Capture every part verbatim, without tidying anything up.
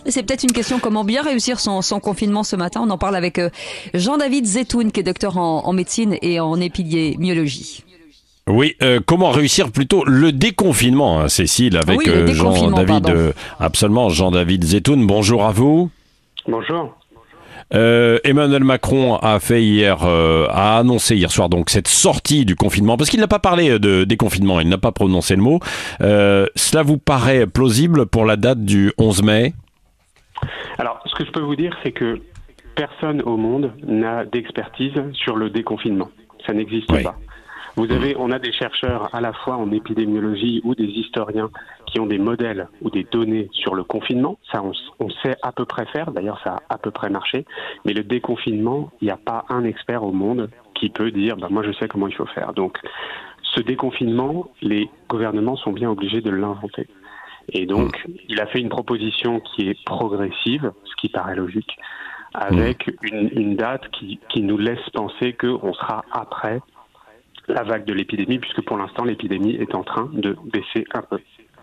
C'est peut-être une question comment bien réussir son, son confinement ce matin. On en parle avec euh, Jean-David Zetoun, qui est docteur en, en médecine et en épidémiologie. Oui, euh, comment réussir plutôt le déconfinement, hein, Cécile, avec oui, euh, Jean-David, euh, absolument, Jean-David Zetoun. Bonjour à vous. Bonjour. Euh, Emmanuel Macron a fait hier, euh, a annoncé hier soir donc cette sortie du confinement, parce qu'il n'a pas parlé de déconfinement, il n'a pas prononcé le mot. Euh, cela vous paraît plausible pour la date du onze mai ? Alors, ce que je peux vous dire, c'est que personne au monde n'a d'expertise sur le déconfinement. Ça n'existe oui. pas. Vous avez, on a des chercheurs à la fois en épidémiologie ou des historiens qui ont des modèles ou des données sur le confinement. Ça, on, on sait à peu près faire. D'ailleurs, ça a à peu près marché. Mais le déconfinement, il n'y a pas un expert au monde qui peut dire bah, « moi, je sais comment il faut faire ». Donc, ce déconfinement, les gouvernements sont bien obligés de l'inventer. Et donc, mmh. il a fait une proposition qui est progressive, ce qui paraît logique, avec mmh. une, une date qui, qui nous laisse penser qu'on sera après la vague de l'épidémie, puisque pour l'instant, l'épidémie est en train de baisser un peu.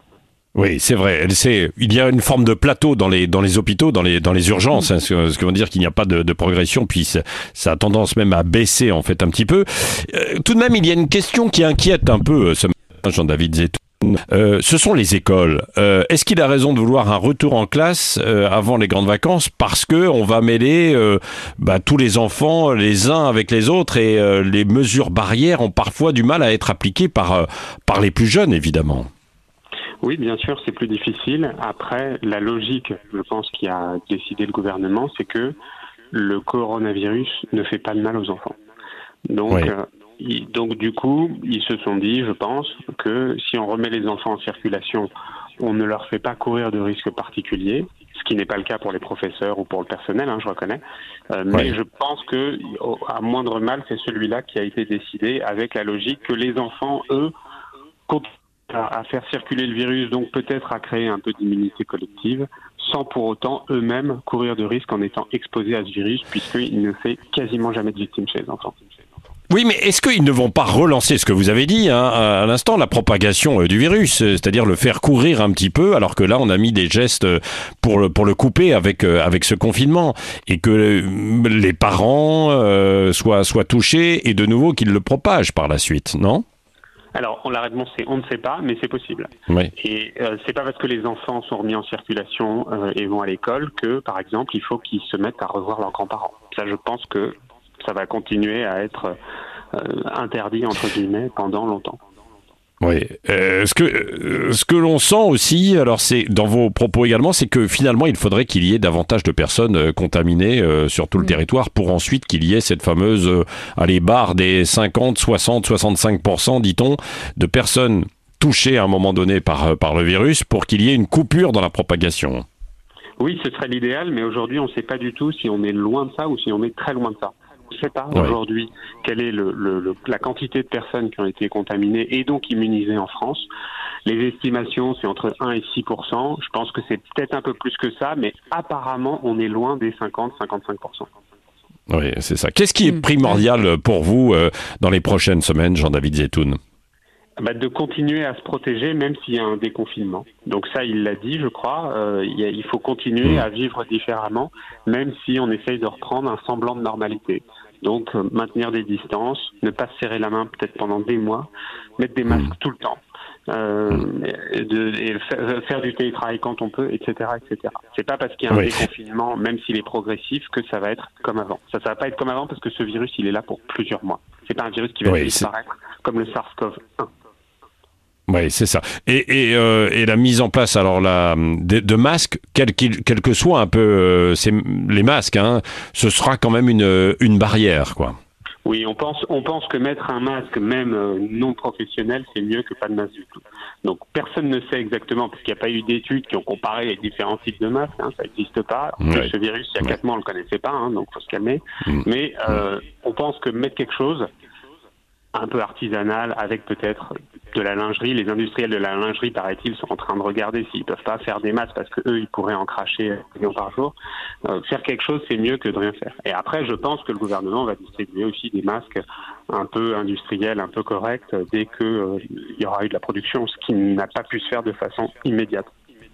Oui, c'est vrai. C'est, il y a une forme de plateau dans les dans les hôpitaux, dans les dans les urgences, hein, ce, ce qui veut dire qu'il n'y a pas de, de progression, puis ça, ça a tendance même à baisser en fait un petit peu. Euh, tout de même, il y a une question qui inquiète un peu ce matin, Jean-David Zetoun. Euh, ce sont les écoles. Euh, est-ce qu'il a raison de vouloir un retour en classe euh, avant les grandes vacances parce que on va mêler euh, bah, tous les enfants les uns avec les autres et euh, les mesures barrières ont parfois du mal à être appliquées par euh, par les plus jeunes, évidemment. Oui, bien sûr, c'est plus difficile. Après, la logique, je pense, qui a décidé le gouvernement, c'est que le coronavirus ne fait pas de mal aux enfants. Donc, oui. euh, il, donc du coup, ils se sont dit, je pense, que si on remet les enfants en circulation, on ne leur fait pas courir de risques particuliers, ce qui n'est pas le cas pour les professeurs ou pour le personnel, hein, je reconnais. Euh, oui. Mais je pense que, à moindre mal, c'est celui-là qui a été décidé avec la logique que les enfants, eux, continuent à faire circuler le virus, donc peut-être à créer un peu d'immunité collective, sans pour autant eux-mêmes courir de risques en étant exposés à ce virus, puisqu'il ne fait quasiment jamais de victimes chez les enfants. Oui, mais est-ce qu'ils ne vont pas relancer ce que vous avez dit hein, à l'instant, la propagation du virus, c'est-à-dire le faire courir un petit peu, alors que là, on a mis des gestes pour le, pour le couper avec, avec ce confinement, et que les parents euh, soient, soient touchés, et de nouveau qu'ils le propagent par la suite, non ? Alors, la réponse c'est on ne sait pas, mais c'est possible. Oui. Et euh, c'est pas parce que les enfants sont remis en circulation euh, et vont à l'école que, par exemple, il faut qu'ils se mettent à revoir leurs grands-parents. Ça, je pense que ça va continuer à être euh, interdit, entre guillemets, pendant longtemps. Oui. Euh, ce que euh, ce que l'on sent aussi, alors c'est dans vos propos également, c'est que finalement il faudrait qu'il y ait davantage de personnes euh, contaminées euh, sur tout le mmh. territoire pour ensuite qu'il y ait cette fameuse euh, allez, barre des cinquante, soixante, soixante-cinq pour cent, dit-on, de personnes touchées à un moment donné par par le virus pour qu'il y ait une coupure dans la propagation. Oui, ce serait l'idéal, mais aujourd'hui on ne sait pas du tout si on est loin de ça ou si on est très loin de ça. Je ne sais pas ouais. aujourd'hui quelle est le, le, le, la quantité de personnes qui ont été contaminées et donc immunisées en France. Les estimations, c'est entre un et six pour cent. Je pense que c'est peut-être un peu plus que ça, mais apparemment, on est loin des cinquante à cinquante-cinq pour cent. Oui, c'est ça. Qu'est-ce qui est primordial pour vous euh, dans les prochaines semaines, Jean-David Zetoun ? Bah, de continuer à se protéger même s'il y a un déconfinement. Donc ça, il l'a dit, je crois. Euh, il, y a, il faut continuer mmh. à vivre différemment, même si on essaye de reprendre un semblant de normalité. Donc euh, maintenir des distances, ne pas se serrer la main peut-être pendant des mois, mettre des masques mmh. tout le temps, euh, mmh. et de, et faire, faire du télétravail quand on peut, et cetera, et cetera. C'est pas parce qu'il y a un oui. déconfinement, même s'il est progressif, que ça va être comme avant. Ça, ça va pas être comme avant parce que ce virus, il est là pour plusieurs mois. C'est pas un virus qui va oui, disparaître c'est... comme le SARS-CoV un. Oui, c'est ça. Et, et, euh, et la mise en place alors la, de, de masques, quel, quel que soit un peu euh, c'est, les masques, hein, ce sera quand même une, une barrière, quoi. Oui, on pense, on pense que mettre un masque, même euh, non professionnel, c'est mieux que pas de masque du tout. Donc personne ne sait exactement, parce qu'il n'y a pas eu d'études qui ont comparé les différents types de masques, hein, ça n'existe pas. En plus, ouais. ce virus, il y a quatre ouais. mois, on ne le connaissait pas, hein, donc il faut se calmer. Mmh. Mais euh, mmh. on pense que mettre quelque chose un peu artisanal, avec peut-être de la lingerie. Les industriels de la lingerie, paraît-il, sont en train de regarder s'ils peuvent pas faire des masques parce que eux, ils pourraient en cracher un million par jour. Euh, faire quelque chose, c'est mieux que de rien faire. Et après, je pense que le gouvernement va distribuer aussi des masques un peu industriels, un peu corrects, dès que euh, il y aura eu de la production, ce qui n'a pas pu se faire de façon immédiate.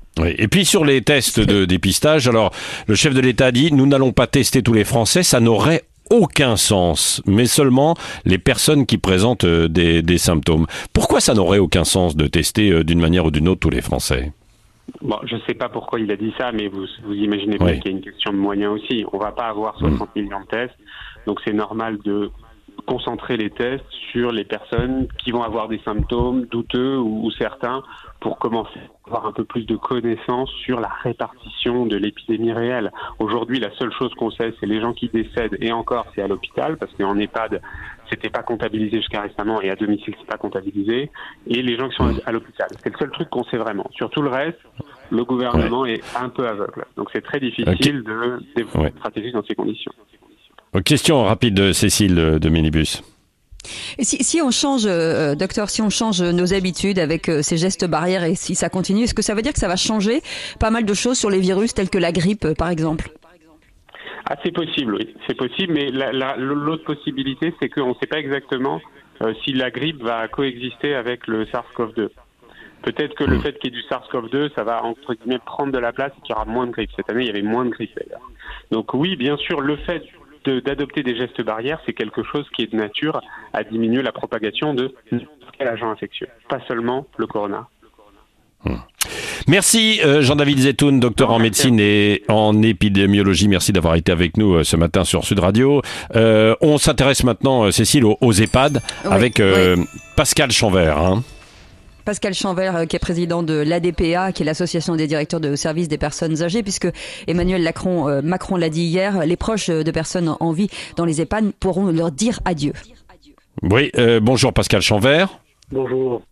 Oui. Et puis sur les tests de dépistage, alors le chef de l'État a dit nous n'allons pas tester tous les Français, ça n'aurait aucun sens, mais seulement les personnes qui présentent des, des symptômes. Pourquoi ça n'aurait aucun sens de tester d'une manière ou d'une autre tous les Français ? Bon, je ne sais pas pourquoi il a dit ça, mais vous, vous imaginez bien oui. qu'il y a une question de moyens aussi. On ne va pas avoir soixante mmh. millions de tests, donc c'est normal de concentrer les tests sur les personnes qui vont avoir des symptômes douteux ou, ou certains pour commencer à avoir un peu plus de connaissances sur la répartition de l'épidémie réelle. Aujourd'hui, la seule chose qu'on sait, c'est les gens qui décèdent, et encore, c'est à l'hôpital, parce qu'en EHPAD, c'était pas comptabilisé jusqu'à récemment, et à domicile, c'est pas comptabilisé, et les gens qui sont à l'hôpital. C'est le seul truc qu'on sait vraiment. Sur tout le reste, le gouvernement ouais. est un peu aveugle. Donc c'est très difficile okay. de développer ouais. une stratégie dans ces conditions. Question rapide de Cécile de Minibus. Si, si on change, euh, docteur, si on change nos habitudes avec euh, ces gestes barrières et si ça continue, est-ce que ça veut dire que ça va changer pas mal de choses sur les virus tels que la grippe, euh, par exemple ? Ah, c'est possible, oui, c'est possible, mais la, la, l'autre possibilité, c'est qu'on ne sait pas exactement euh, si la grippe va coexister avec le SARS-CoV deux. Peut-être que le fait qu'il y ait du SARS-CoV deux, ça va, entre guillemets, prendre de la place et qu'il y aura moins de grippe. Cette année, il y avait moins de grippe, d'ailleurs. Donc oui, bien sûr, le fait de, d'adopter des gestes barrières, c'est quelque chose qui est de nature à diminuer la propagation de quel agent infectieux, pas seulement le corona. Hum. Merci euh, Jean-David Zetoun, docteur non, en médecine et en épidémiologie. Merci d'avoir été avec nous euh, ce matin sur Sud Radio. Euh, on s'intéresse maintenant, euh, Cécile, aux, aux EHPAD oui, avec euh, oui. Pascal Chanvert. Hein. Pascal Chanvert, qui est président de l'A D P A, qui est l'association des directeurs de services des personnes âgées, puisque Emmanuel Macron, euh, Macron l'a dit hier, les proches de personnes en vie dans les EHPAD pourront leur dire adieu. Oui, euh, bonjour Pascal Chanvert. Bonjour.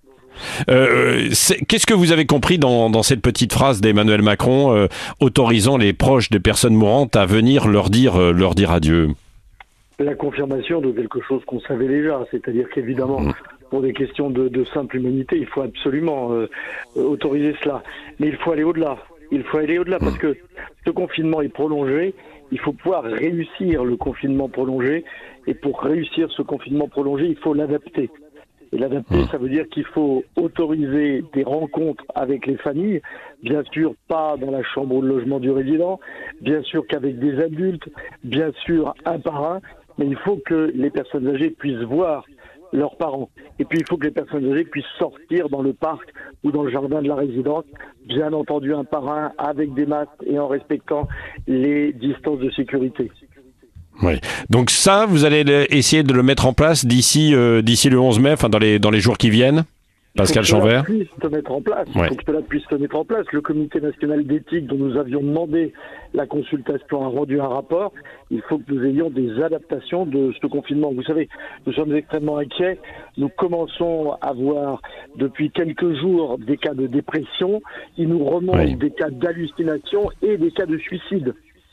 Euh, qu'est-ce que vous avez compris dans, dans cette petite phrase d'Emmanuel Macron euh, autorisant les proches des personnes mourantes à venir leur dire, euh, leur dire adieu ? La confirmation de quelque chose qu'on savait déjà, c'est-à-dire qu'évidemment, mmh. pour des questions de, de simple humanité, il faut absolument euh, autoriser cela. Mais il faut aller au-delà. Il faut aller au-delà mmh. parce que ce confinement est prolongé. Il faut pouvoir réussir le confinement prolongé. Et pour réussir ce confinement prolongé, il faut l'adapter. Et l'adapter, mmh. ça veut dire qu'il faut autoriser des rencontres avec les familles, bien sûr pas dans la chambre ou le logement du résident, bien sûr qu'avec des adultes, bien sûr un par un, mais il faut que les personnes âgées puissent voir leurs parents. Et puis il faut que les personnes âgées puissent sortir dans le parc ou dans le jardin de la résidence, bien entendu un par un, avec des masques et en respectant les distances de sécurité. Oui. Donc ça, vous allez essayer de le mettre en place d'ici euh, d'ici le onze mai, enfin dans les dans les jours qui viennent. Pascal Chanvert. Il faut que cela puisse se mettre en place. Il ouais. faut que cela puisse se mettre en place. Le Comité national d'éthique dont nous avions demandé la consultation a rendu un rapport. Il faut que nous ayons des adaptations de ce confinement. Vous savez, nous sommes extrêmement inquiets. Nous commençons à voir depuis quelques jours des cas de dépression. Il nous remonte oui. des cas d'hallucination et des cas de suicide.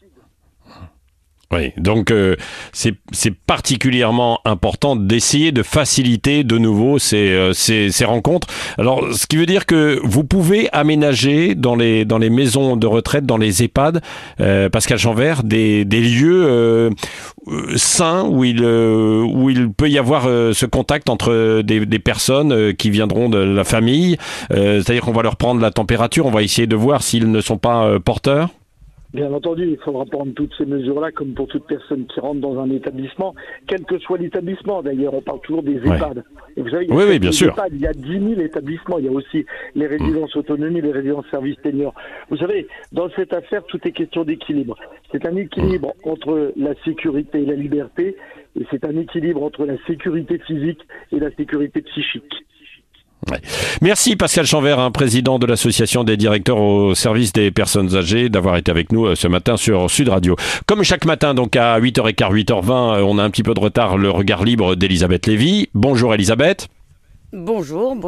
Oui, donc euh, c'est, c'est particulièrement important d'essayer de faciliter de nouveau ces, euh, ces, ces rencontres. Alors, ce qui veut dire que vous pouvez aménager dans les, dans les maisons de retraite, dans les EHPAD, euh, Pascal Chanvert, des, des lieux euh, sains où il, euh, où il peut y avoir euh, ce contact entre des, des personnes euh, qui viendront de la famille. Euh, c'est-à-dire qu'on va leur prendre la température, on va essayer de voir s'ils ne sont pas euh, porteurs. Bien entendu, il faudra prendre toutes ces mesures-là, comme pour toute personne qui rentre dans un établissement, quel que soit l'établissement. D'ailleurs, on parle toujours des EHPAD. Ouais. Et vous savez, il y a oui, oui, bien sûr. EHPAD, il y a dix mille établissements. Il y a aussi les résidences mmh. autonomie, les résidences services seniors. Vous savez, dans cette affaire, tout est question d'équilibre. C'est un équilibre mmh. entre la sécurité et la liberté, et c'est un équilibre entre la sécurité physique et la sécurité psychique. Ouais. Merci Pascal Chanvert, hein, président de l'association des directeurs au service des personnes âgées, d'avoir été avec nous ce matin sur Sud Radio. Comme chaque matin, donc à huit heures quinze, huit heures vingt, on a un petit peu de retard, le regard libre d'Elisabeth Lévy. Bonjour Elisabeth. Bonjour.